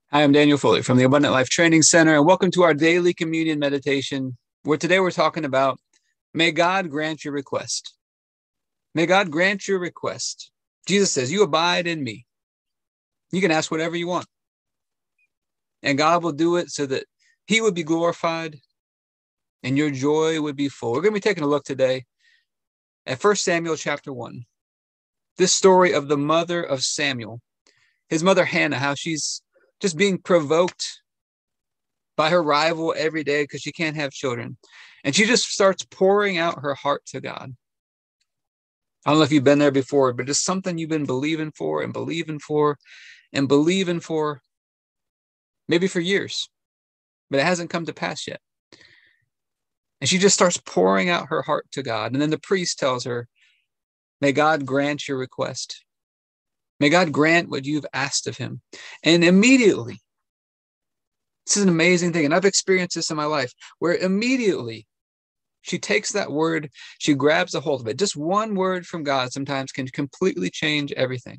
Hi, I'm Daniel Foley from the Abundant Life Training Center, and welcome to our daily communion meditation, where today we're talking about, may God grant your request. May God grant your request. Jesus says, you abide in me. You can ask whatever you want, and God will do it so that he would be glorified and your joy would be full. We're going to be taking a look today at 1 Samuel chapter 1. This story of the mother of Samuel, his mother Hannah, how she's just being provoked by her rival every day because she can't have children. And she just starts pouring out her heart to God. I don't know if you've been there before, but it's something you've been believing for and believing for and believing for, maybe for years, but it hasn't come to pass yet. And she just starts pouring out her heart to God. And then the priest tells her, may God grant your request. May God grant what you've asked of him. And immediately, this is an amazing thing. And I've experienced this in my life, where immediately she takes that word, she grabs a hold of it. Just one word from God sometimes can completely change everything.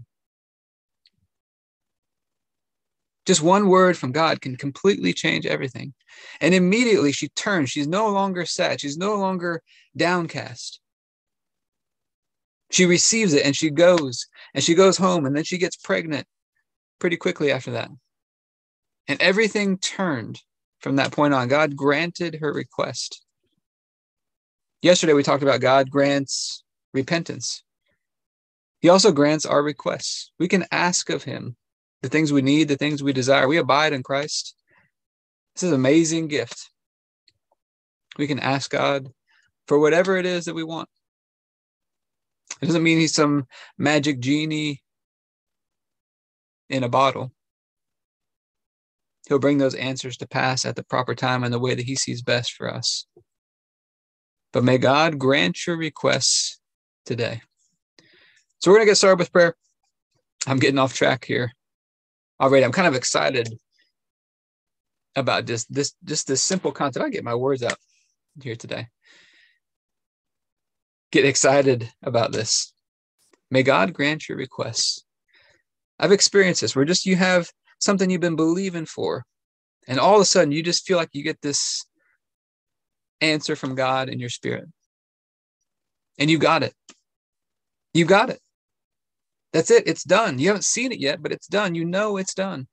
Just one word from God can completely change everything. And immediately she turns. She's no longer sad. She's no longer downcast. She receives it and she goes home, and then she gets pregnant pretty quickly after that. And everything turned from that point on. God granted her request. Yesterday, we talked about God grants repentance. He also grants our requests. We can ask of him the things we need, the things we desire. We abide in Christ. This is an amazing gift. We can ask God for whatever it is that we want. It doesn't mean he's some magic genie in a bottle. He'll bring those answers to pass at the proper time in the way that he sees best for us. But may God grant your requests today. So we're going to get started with prayer. I'm getting off track here already. I'm kind of excited about this simple concept. I get my words out here today. Get excited about this. May God grant your requests. I've experienced this where you have something you've been believing for, and all of a sudden you just feel like you get this answer from God in your spirit. And you got it. You got it. That's it. It's done. You haven't seen it yet, but it's done. You know it's done.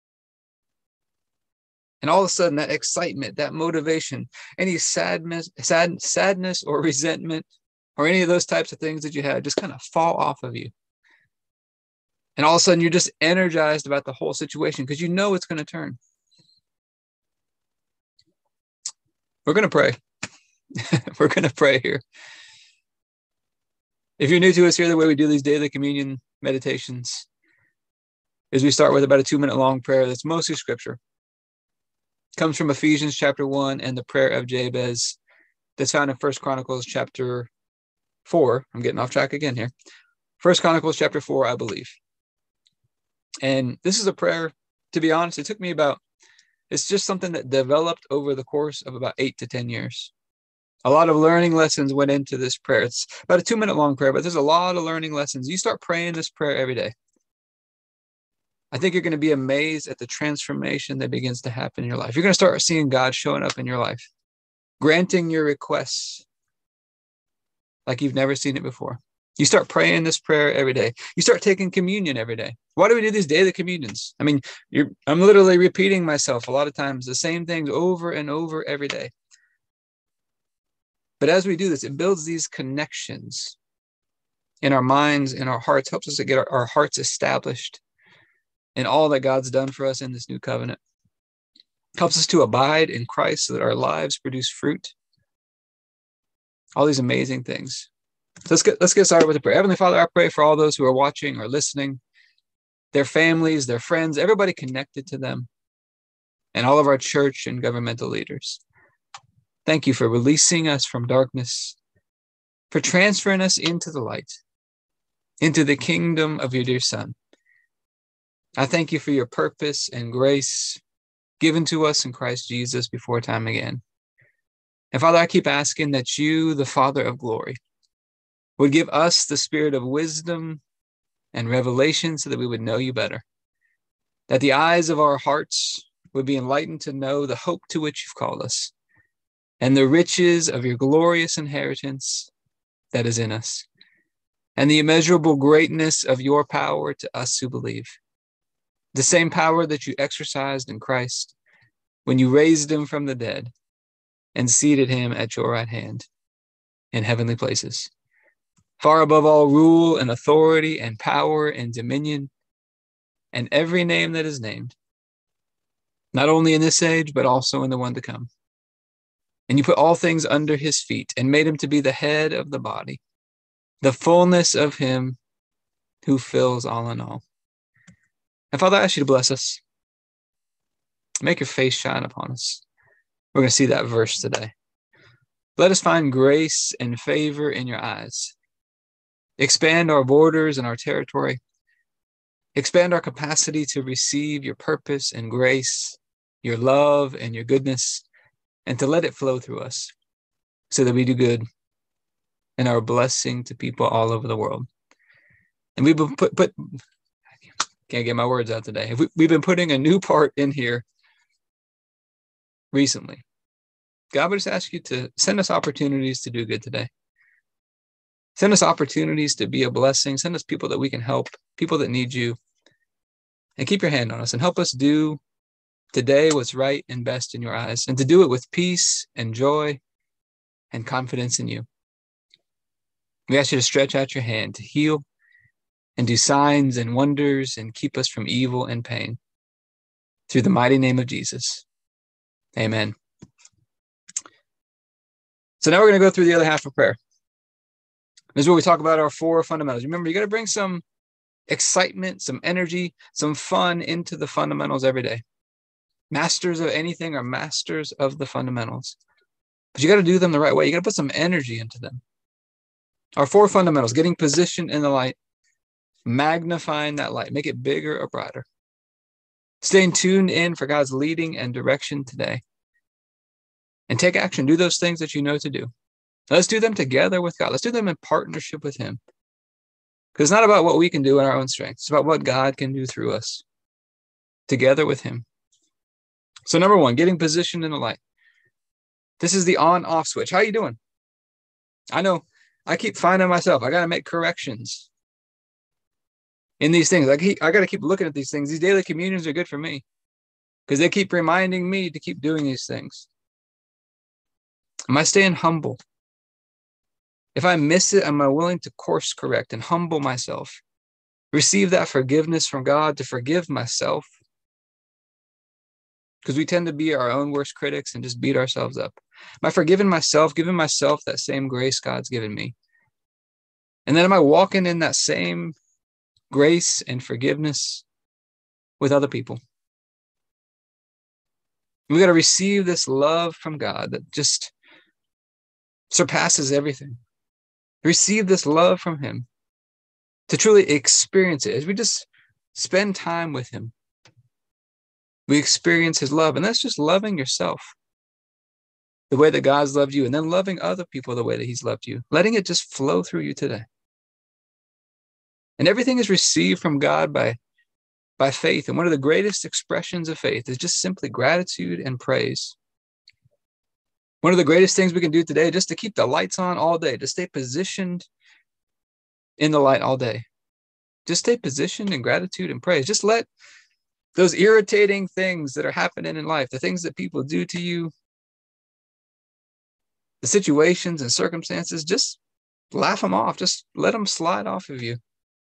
And all of a sudden, that excitement, that motivation, any sadness or resentment, or any of those types of things that you had just kind of fall off of you. And all of a sudden, you're just energized about the whole situation because you know it's going to turn. We're going to pray. We're going to pray here. If you're new to us here, the way we do these daily communion meditations is we start with about a 2-minute long prayer that's mostly scripture. It comes from Ephesians chapter 1 and the prayer of Jabez that's found in 1 Chronicles chapter 4. I'm getting off track again here. 1 Chronicles chapter 4, I believe. And this is a prayer, to be honest, it's just something that developed over the course of about 8 to 10 years. A lot of learning lessons went into this prayer. It's about a 2-minute long prayer, but there's a lot of learning lessons. You start praying this prayer every day. I think you're going to be amazed at the transformation that begins to happen in your life. You're going to start seeing God showing up in your life, granting your requests like you've never seen it before. You start praying this prayer every day. You start taking communion every day. Why do we do these daily communions? I mean, I'm literally repeating myself a lot of times, the same things over and over every day. But as we do this, it builds these connections in our minds, in our hearts, helps us to get our hearts established in all that God's done for us in this new covenant. Helps us to abide in Christ so that our lives produce fruit. All these amazing things. So let's get started with the prayer. Heavenly Father, I pray for all those who are watching or listening, their families, their friends, everybody connected to them, and all of our church and governmental leaders. Thank you for releasing us from darkness, for transferring us into the light, into the kingdom of your dear Son. I thank you for your purpose and grace given to us in Christ Jesus before time began. And Father, I keep asking that you, the Father of glory, would give us the spirit of wisdom and revelation so that we would know you better. that the eyes of our hearts would be enlightened to know the hope to which you've called us and the riches of your glorious inheritance that is in us, and the immeasurable greatness of your power to us who believe. The same power that you exercised in Christ when you raised him from the dead and seated him at your right hand in heavenly places, far above all rule and authority and power and dominion and every name that is named, not only in this age, but also in the one to come. And you put all things under his feet and made him to be the head of the body, the fullness of him who fills all in all. And Father, I ask you to bless us. Make your face shine upon us. We're going to see that verse today. Let us find grace and favor in your eyes. Expand our borders and our territory. Expand our capacity to receive your purpose and grace, your love and your goodness, and to let it flow through us so that we do good and are a blessing to people all over the world. And we've been can't get my words out today. We've been putting a new part in here recently. God would just ask you to send us opportunities to do good today. Send us opportunities to be a blessing. Send us people that we can help, people that need you. And keep your hand on us and help us do today what's right and best in your eyes, and to do it with peace and joy and confidence in you. We ask you to stretch out your hand to heal and do signs and wonders and keep us from evil and pain. Through the mighty name of Jesus. Amen. So now we're going to go through the other half of prayer. This is where we talk about our 4 fundamentals. Remember, you got to bring some excitement, some energy, some fun into the fundamentals every day. Masters of anything are masters of the fundamentals. But you got to do them the right way. You got to put some energy into them. Our 4 fundamentals: getting positioned in the light, magnifying that light, make it bigger or brighter, staying tuned in for God's leading and direction today, and take action. Do those things that you know to do. Let's do them together with God. Let's do them in partnership with him. Because it's not about what we can do in our own strength. It's about what God can do through us together with him. So number 1, getting positioned in the light. This is the on-off switch. How are you doing? I know I keep finding myself. I got to make corrections in these things. I got to keep looking at these things. These daily communions are good for me because they keep reminding me to keep doing these things. Am I staying humble? If I miss it, am I willing to course correct and humble myself? Receive that forgiveness from God, to forgive myself. Because we tend to be our own worst critics and just beat ourselves up. Am I forgiving myself, giving myself that same grace God's given me? And then am I walking in that same grace and forgiveness with other people? We got to receive this love from God that just surpasses everything. Receive this love from him, to truly experience it. As we just spend time with him, we experience his love. And that's just loving yourself the way that God's loved you, and then loving other people the way that he's loved you, letting it just flow through you today. And everything is received from God by faith. And one of the greatest expressions of faith is just simply gratitude and praise. One of the greatest things we can do today, just to keep the lights on all day, to stay positioned in the light all day. Just stay positioned in gratitude and praise. Just let those irritating things that are happening in life, the things that people do to you, the situations and circumstances, just laugh them off. Just let them slide off of you.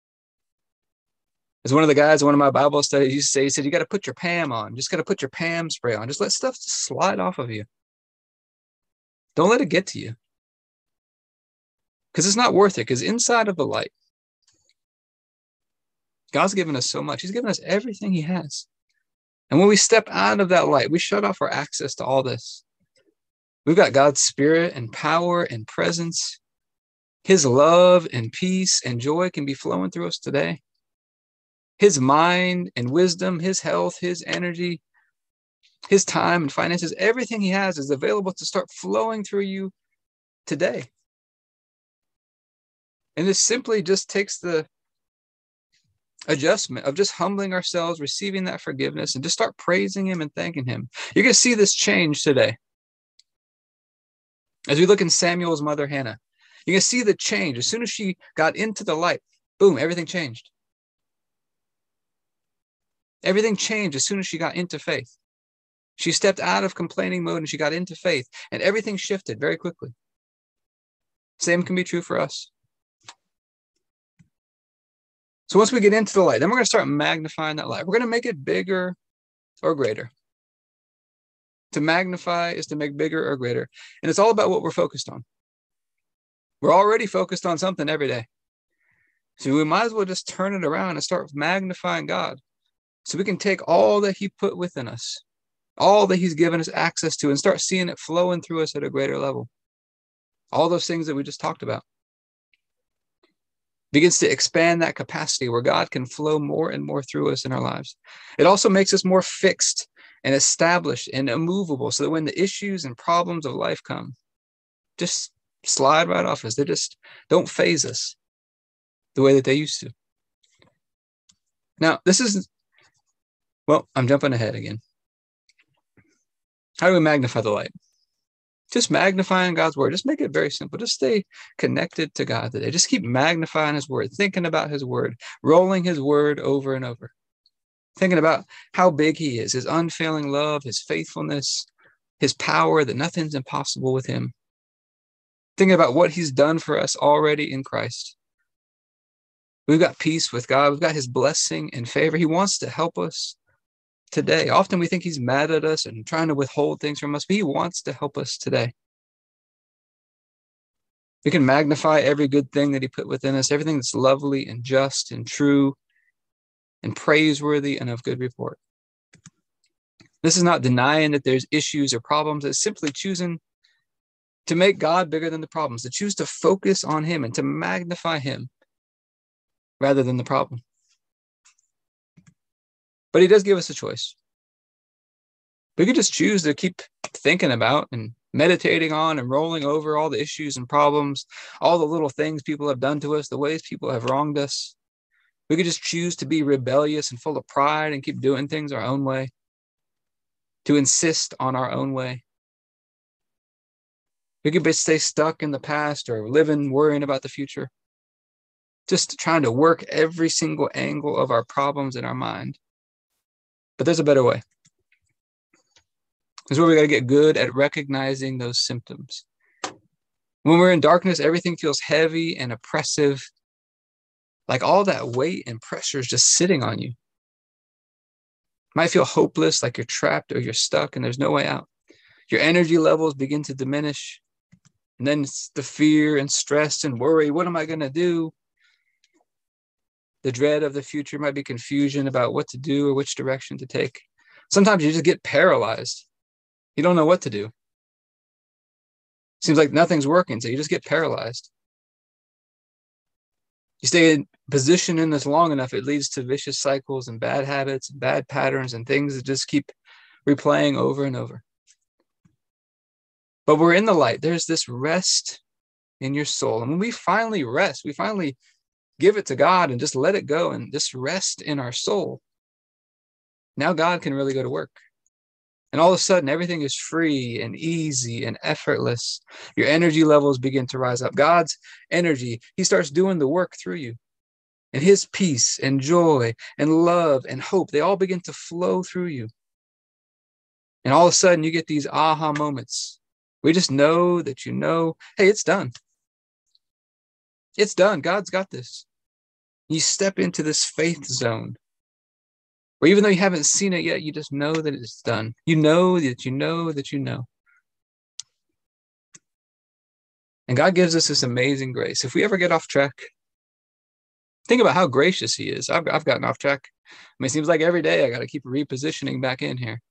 As one of the guys in one of my Bible studies used to say, he said, you got to put your Pam on. Just got to put your Pam spray on. Just let stuff just slide off of you. Don't let it get to you. Because it's not worth it. Because inside of the light, God's given us so much. He's given us everything he has. And when we step out of that light, we shut off our access to all this. We've got God's spirit and power and presence. His love and peace and joy can be flowing through us today. His mind and wisdom, his health, his energy, his time and finances, everything he has is available to start flowing through you today. And this simply just takes the adjustment of just humbling ourselves, receiving that forgiveness, and just start praising him and thanking him. You're going to see this change today. As we look in Samuel's mother, Hannah, you're going to see the change. As soon as she got into the light, boom, everything changed. Everything changed as soon as she got into faith. She stepped out of complaining mode and she got into faith, and everything shifted very quickly. Same can be true for us. So once we get into the light, then we're going to start magnifying that light. We're going to make it bigger or greater. To magnify is to make bigger or greater. And it's all about what we're focused on. We're already focused on something every day. So we might as well just turn it around and start magnifying God, so we can take all that he put within us, all that he's given us access to, and start seeing it flowing through us at a greater level. All those things that we just talked about. Begins to expand that capacity where God can flow more and more through us in our lives. It also makes us more fixed and established and immovable, so that when the issues and problems of life come, just slide right off us. They just don't faze us the way that they used to. Now, I'm jumping ahead again. How do we magnify the light? Just magnifying God's word. Just make it very simple. Just stay connected to God today. Just keep magnifying his word, thinking about his word, rolling his word over and over, thinking about how big he is, his unfailing love, his faithfulness, his power, that nothing's impossible with him. Thinking about what he's done for us already in Christ. We've got peace with God. We've got his blessing and favor. He wants to help us today. Often we think he's mad at us and trying to withhold things from us, but he wants to help us today. We can magnify every good thing that he put within us, everything that's lovely and just and true and praiseworthy and of good report. This is not denying that there's issues or problems. It's simply choosing to make God bigger than the problems, to choose to focus on him and to magnify him rather than the problem. But he does give us a choice. We could just choose to keep thinking about and meditating on and rolling over all the issues and problems, all the little things people have done to us, the ways people have wronged us. We could just choose to be rebellious and full of pride and keep doing things our own way, to insist on our own way. We could stay stuck in the past or living, worrying about the future, just trying to work every single angle of our problems in our mind. But there's a better way. This is where we got to get good at recognizing those symptoms. When we're in darkness, everything feels heavy and oppressive, like all that weight and pressure is just sitting on you. Might feel hopeless, like you're trapped or you're stuck and there's no way out. Your energy levels begin to diminish. And then it's the fear and stress and worry. What am I going to do? The dread of the future might be confusion about what to do or which direction to take. Sometimes you just get paralyzed. You don't know what to do. Seems like nothing's working, so you just get paralyzed. You stay in position in this long enough, it leads to vicious cycles and bad habits and bad patterns and things that just keep replaying over and over. But we're in the light. There's this rest in your soul. And when we finally rest, we finally give it to God and just let it go and just rest in our soul. Now God can really go to work. And all of a sudden, everything is free and easy and effortless. Your energy levels begin to rise up. God's energy, he starts doing the work through you. And his peace and joy and love and hope, they all begin to flow through you. And all of a sudden, you get these aha moments. We just know that you know, hey, it's done. It's done. God's got this. You step into this faith zone where even though you haven't seen it yet, you just know that it's done. You know that you know that you know. And God gives us this amazing grace. If we ever get off track, think about how gracious he is. I've gotten off track. I mean, it seems like every day I got to keep repositioning back in here.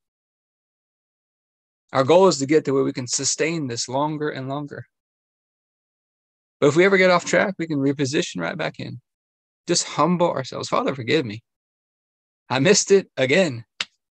Our goal is to get to where we can sustain this longer and longer. But if we ever get off track, we can reposition right back in. Just humble ourselves. Father, forgive me. I missed it again.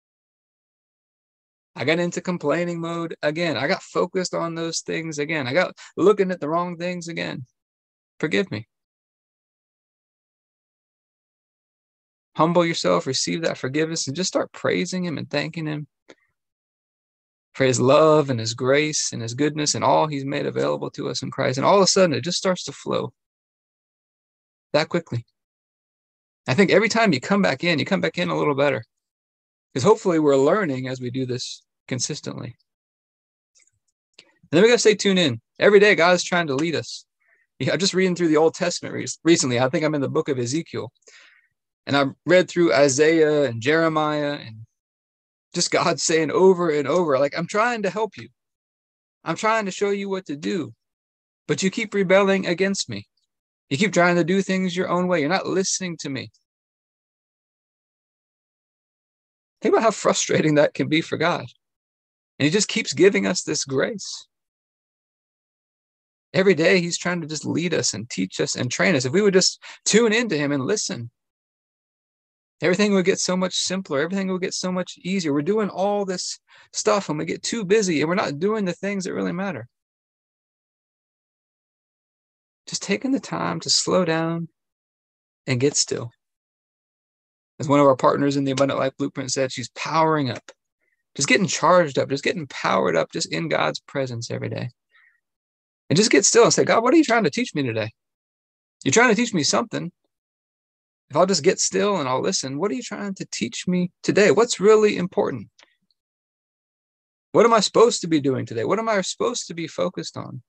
I got into complaining mode again. I got focused on those things again. I got looking at the wrong things again. Forgive me. Humble yourself, receive that forgiveness, and just start praising him and thanking him for his love and his grace and his goodness and all he's made available to us in Christ. And all of a sudden, it just starts to flow that quickly. I think every time you come back in a little better, because hopefully we're learning as we do this consistently. And then we got to stay tuned in. Every day, God is trying to lead us. I'm just reading through the Old Testament recently. I think I'm in the book of Ezekiel. And I read through Isaiah and Jeremiah, and just God saying over and over, like, I'm trying to help you. I'm trying to show you what to do. But you keep rebelling against me. You keep trying to do things your own way. You're not listening to me. Think about how frustrating that can be for God. And he just keeps giving us this grace. Every day, he's trying to just lead us and teach us and train us. If we would just tune into him and listen, everything would get so much simpler. Everything would get so much easier. We're doing all this stuff and we get too busy and we're not doing the things that really matter. Just taking the time to slow down and get still. As one of our partners in the Abundant Life Blueprint said, she's powering up, just getting charged up, just getting powered up, just in God's presence every day. And just get still and say, God, what are you trying to teach me today? You're trying to teach me something. If I'll just get still and I'll listen, what are you trying to teach me today? What's really important? What am I supposed to be doing today? What am I supposed to be focused on?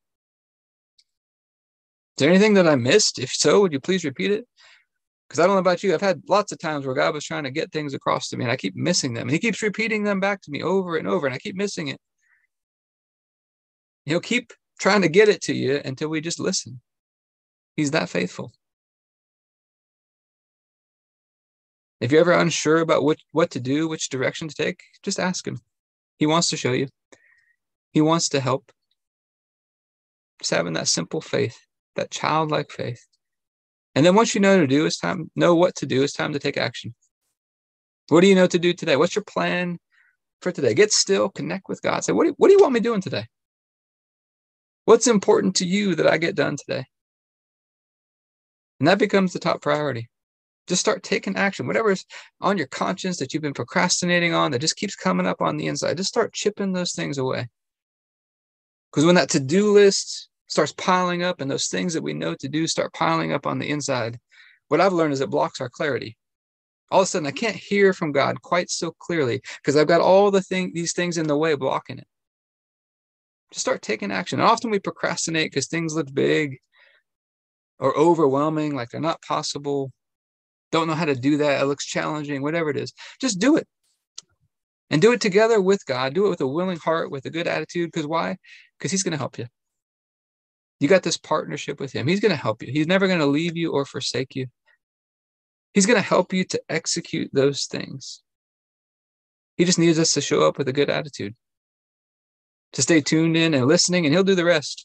Is there anything that I missed? If so, would you please repeat it? Because I don't know about you. I've had lots of times where God was trying to get things across to me and I keep missing them. And he keeps repeating them back to me over and over and I keep missing it. He'll keep trying to get it to you until we just listen. He's that faithful. If you're ever unsure about what to do, which direction to take, just ask him. He wants to show you. He wants to help. Just having that simple faith, that childlike faith. And then once you know what to do, it's time to take action. What do you know to do today? What's your plan for today? Get still, connect with God. Say, what do you want me doing today? What's important to you that I get done today? And that becomes the top priority. Just start taking action. Whatever's on your conscience that you've been procrastinating on, that just keeps coming up on the inside, just start chipping those things away. Because when that to-do list starts piling up and those things that we know to do start piling up on the inside, what I've learned is it blocks our clarity. All of a sudden, I can't hear from God quite so clearly because I've got all these things in the way blocking it. Just start taking action. And often we procrastinate because things look big or overwhelming, like they're not possible. Don't know how to do that. It looks challenging, whatever it is. Just do it. And do it together with God. Do it with a willing heart, with a good attitude. Because why? Because he's going to help you. You got this partnership with him. He's going to help you. He's never going to leave you or forsake you. He's going to help you to execute those things. He just needs us to show up with a good attitude, to stay tuned in and listening, and he'll do the rest.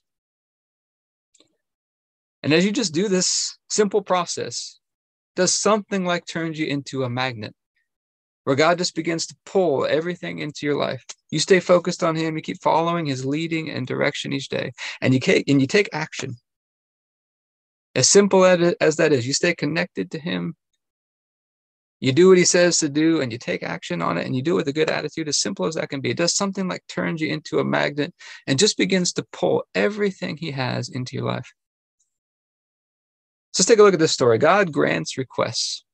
And as you just do this simple process, does something like turns you into a magnet where God just begins to pull everything into your life. You stay focused on him. You keep following his leading and direction each day, and you take action. As simple as that is, you stay connected to him. You do what he says to do, and you take action on it, and you do it with a good attitude, as simple as that can be. It does something like turns you into a magnet and just begins to pull everything he has into your life. So let's take a look at this story. God grants requests.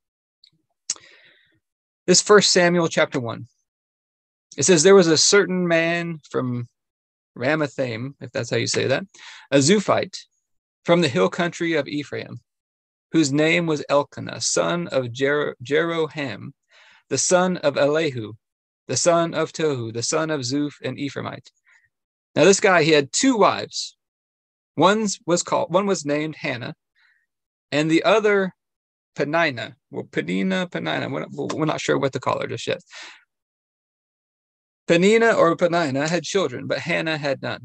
This 1 Samuel chapter 1. It says, there was a certain man from Ramathaim, if that's how you say that, a Zuphite from the hill country of Ephraim, whose name was Elkanah, son of Jeroham, the son of Elihu, the son of Tohu, the son of Zuph, an Ephraimite. Now this guy, he had two wives. One was named Hannah, and the other Penina. Well, Penina. We're not sure what to call her just yet. Penina had children, but Hannah had none.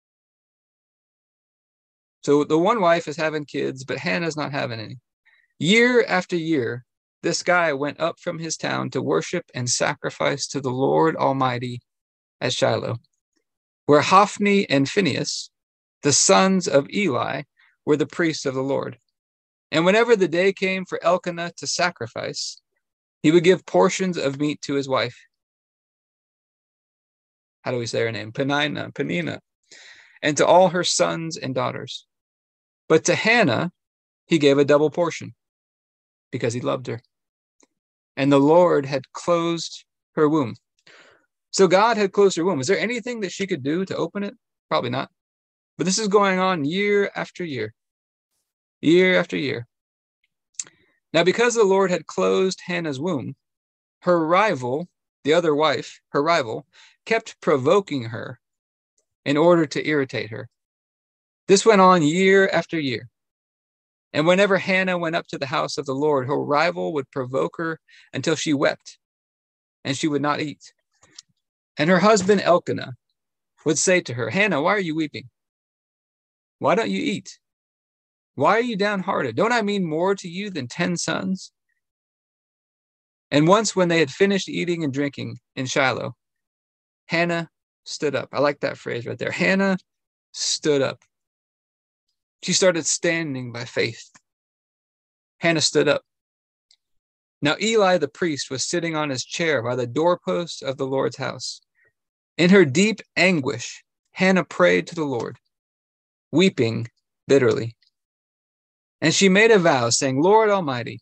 So the one wife is having kids, but Hannah's not having any. Year after year, this guy went up from his town to worship and sacrifice to the Lord Almighty at Shiloh, where Hophni and Phinehas, the sons of Eli, were the priests of the Lord. And whenever the day came for Elkanah to sacrifice, He would give portions of meat to his wife. How do we say her name? Penina, and to all her sons and daughters. But to Hannah, he gave a double portion because he loved her. And the Lord had closed her womb. So God had closed her womb. Is there anything that she could do to open it? Probably not. But this is going on year after year, year after year. Now, because the Lord had closed Hannah's womb, her rival, the other wife, her rival, kept provoking her in order to irritate her. This went on year after year. And whenever Hannah went up to the house of the Lord, her rival would provoke her until she wept, and she would not eat. And her husband Elkanah would say to her, Hannah, why are you weeping? Why don't you eat? Why are you downhearted? Don't I mean more to you than 10 sons? And once when they had finished eating and drinking in Shiloh, Hannah stood up. I like that phrase right there. Hannah stood up. She started standing by faith. Hannah stood up. Now Eli the priest was sitting on his chair by the doorpost of the Lord's house. In her deep anguish, Hannah prayed to the Lord, weeping bitterly. And she made a vow, saying, Lord Almighty,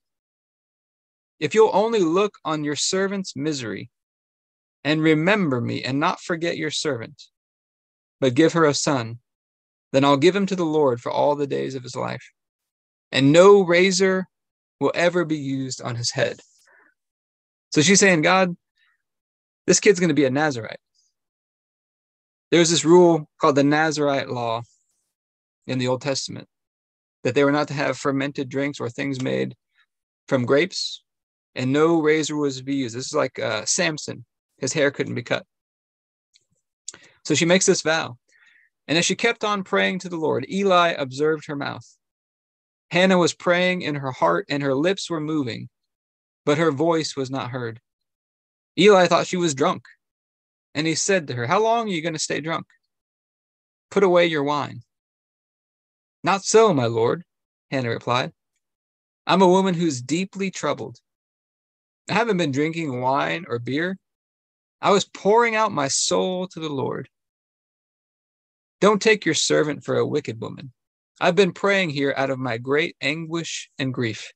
if you'll only look on your servant's misery and remember me and not forget your servant, but give her a son, then I'll give him to the Lord for all the days of his life, and no razor will ever be used on his head. So she's saying, God, this kid's going to be a Nazirite. There's this rule called the Nazirite law in the Old Testament, that they were not to have fermented drinks or things made from grapes, and no razor was to be used. This is like Samson. His hair couldn't be cut. So she makes this vow. And as she kept on praying to the Lord, Eli observed her mouth. Hannah was praying in her heart, and her lips were moving, but her voice was not heard. Eli thought she was drunk, and he said to her, how long are you going to stay drunk? Put away your wine. Not so, my lord, Hannah replied. I'm a woman who's deeply troubled. I haven't been drinking wine or beer. I was pouring out my soul to the Lord. Don't take your servant for a wicked woman. I've been praying here out of my great anguish and grief.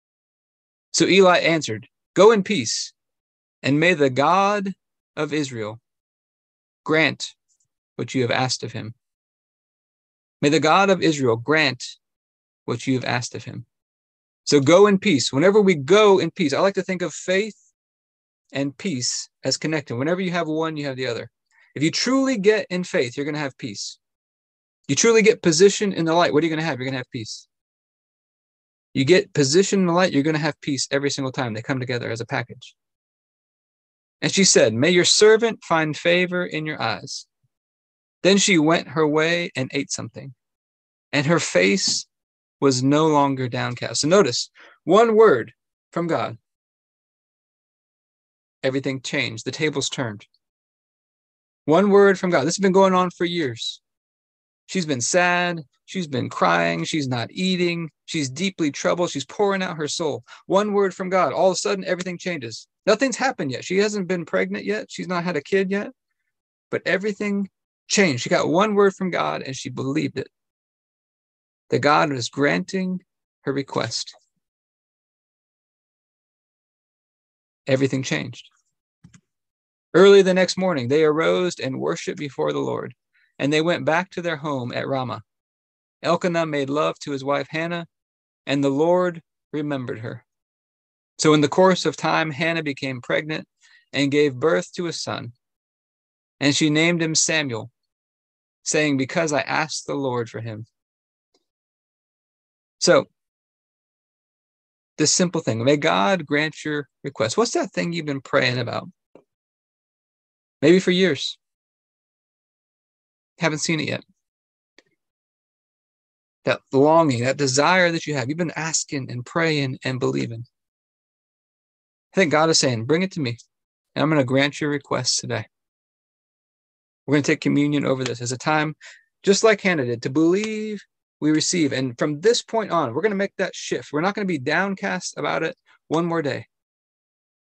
So Eli answered, go in peace, and may the God of Israel grant what you have asked of him. May the God of Israel grant what you have asked of him. So go in peace. Whenever we go in peace, I like to think of faith and peace as connected. Whenever you have one, you have the other. If you truly get in faith, you're going to have peace. You truly get position in the light. What are you going to have? You're going to have peace. You get position in the light, you're going to have peace every single time. They come together as a package. And she said, may your servant find favor in your eyes. Then she went her way and ate something, and her face was no longer downcast. So notice, one word from God. Everything changed. The tables turned. One word from God. This has been going on for years. She's been sad. She's been crying. She's not eating. She's deeply troubled. She's pouring out her soul. One word from God. All of a sudden, everything changes. Nothing's happened yet. She hasn't been pregnant yet. She's not had a kid yet. But everything changed. She got one word from God, and she believed it. That God was granting her request. Everything changed. Early the next morning, they arose and worshiped before the Lord, and they went back to their home at Ramah. Elkanah made love to his wife Hannah, and the Lord remembered her. So in the course of time, Hannah became pregnant and gave birth to a son, and she named him Samuel, saying, because I asked the Lord for him. So, this simple thing, may God grant your request. What's that thing you've been praying about? Maybe for years. Haven't seen it yet. That longing, that desire that you have, you've been asking and praying and believing. I think God is saying, bring it to me, and I'm going to grant your requests today. We're going to take communion over this as a time, just like Hannah did, to believe we receive. And from this point on, we're going to make that shift. We're not going to be downcast about it one more day.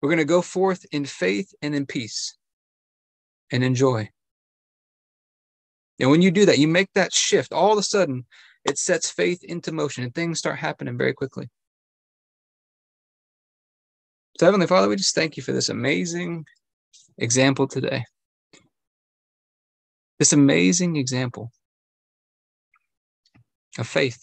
We're going to go forth in faith and in peace and in joy. And when you do that, you make that shift, all of a sudden, it sets faith into motion and things start happening very quickly. So Heavenly Father, we just thank you for this amazing example today. This amazing example of faith.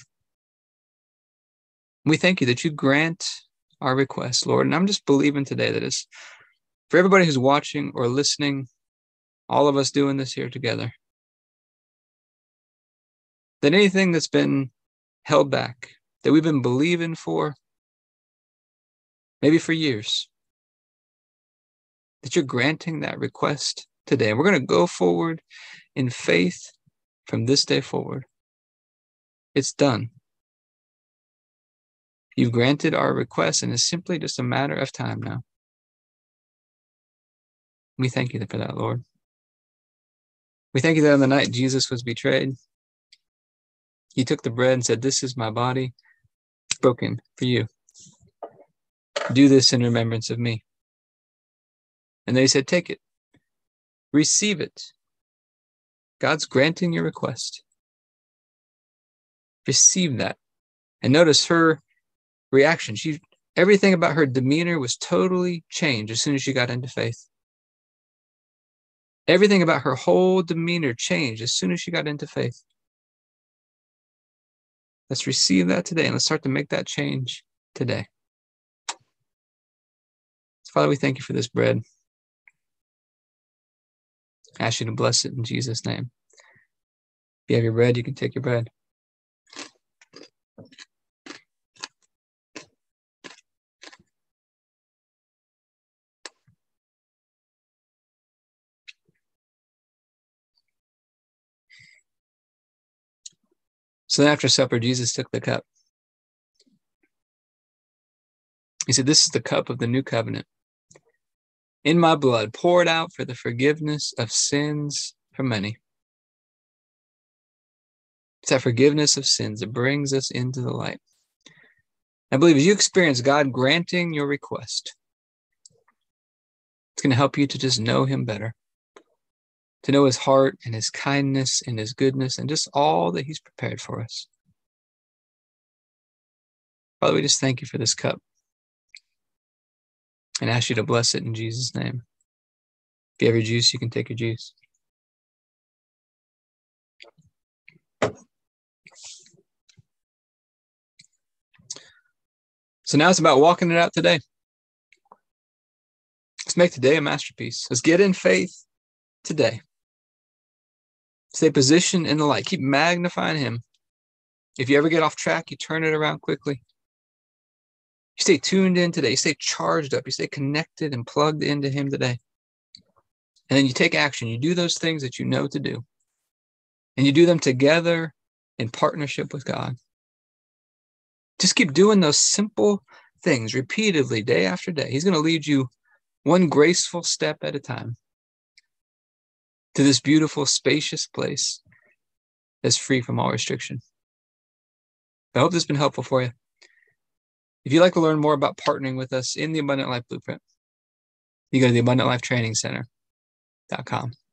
We thank you that you grant our request, Lord. And I'm just believing today that it's for everybody who's watching or listening, all of us doing this here together, that anything that's been held back, that we've been believing for, maybe for years, that you're granting that request today. And we're going to go forward in faith from this day forward. It's done. You've granted our request, and it's simply just a matter of time now. We thank you for that, Lord. We thank you that on the night Jesus was betrayed, he took the bread and said, "This is my body broken for you. Do this in remembrance of me." And then he said, "Take it. Receive it." God's granting your request. Receive that. And notice her reaction. Everything about her demeanor was totally changed as soon as she got into faith. Everything about her whole demeanor changed as soon as she got into faith. Let's receive that today, and let's start to make that change today. Father, we thank you for this bread. I ask you to bless it in Jesus' name. If you have your bread, you can take your bread. So then after supper, Jesus took the cup. He said, "This is the cup of the new covenant in my blood, poured out for the forgiveness of sins for many." It's that forgiveness of sins that brings us into the light. I believe as you experience God granting your request, it's going to help you to just know him better, to know his heart and his kindness and his goodness and just all that he's prepared for us. Father, we just thank you for this cup and ask you to bless it in Jesus' name. If you have your juice, you can take your juice. So now it's about walking it out today. Let's make today a masterpiece. Let's get in faith today. Stay positioned in the light. Keep magnifying him. If you ever get off track, you turn it around quickly. You stay tuned in today. You stay charged up. You stay connected and plugged into him today. And then you take action. You do those things that you know to do. And you do them together in partnership with God. Just keep doing those simple things repeatedly, day after day. He's going to lead you one graceful step at a time to this beautiful, spacious place that's free from all restriction. I hope this has been helpful for you. If you'd like to learn more about partnering with us in the Abundant Life Blueprint, you go to the AbundantLifeTrainingCenter.com.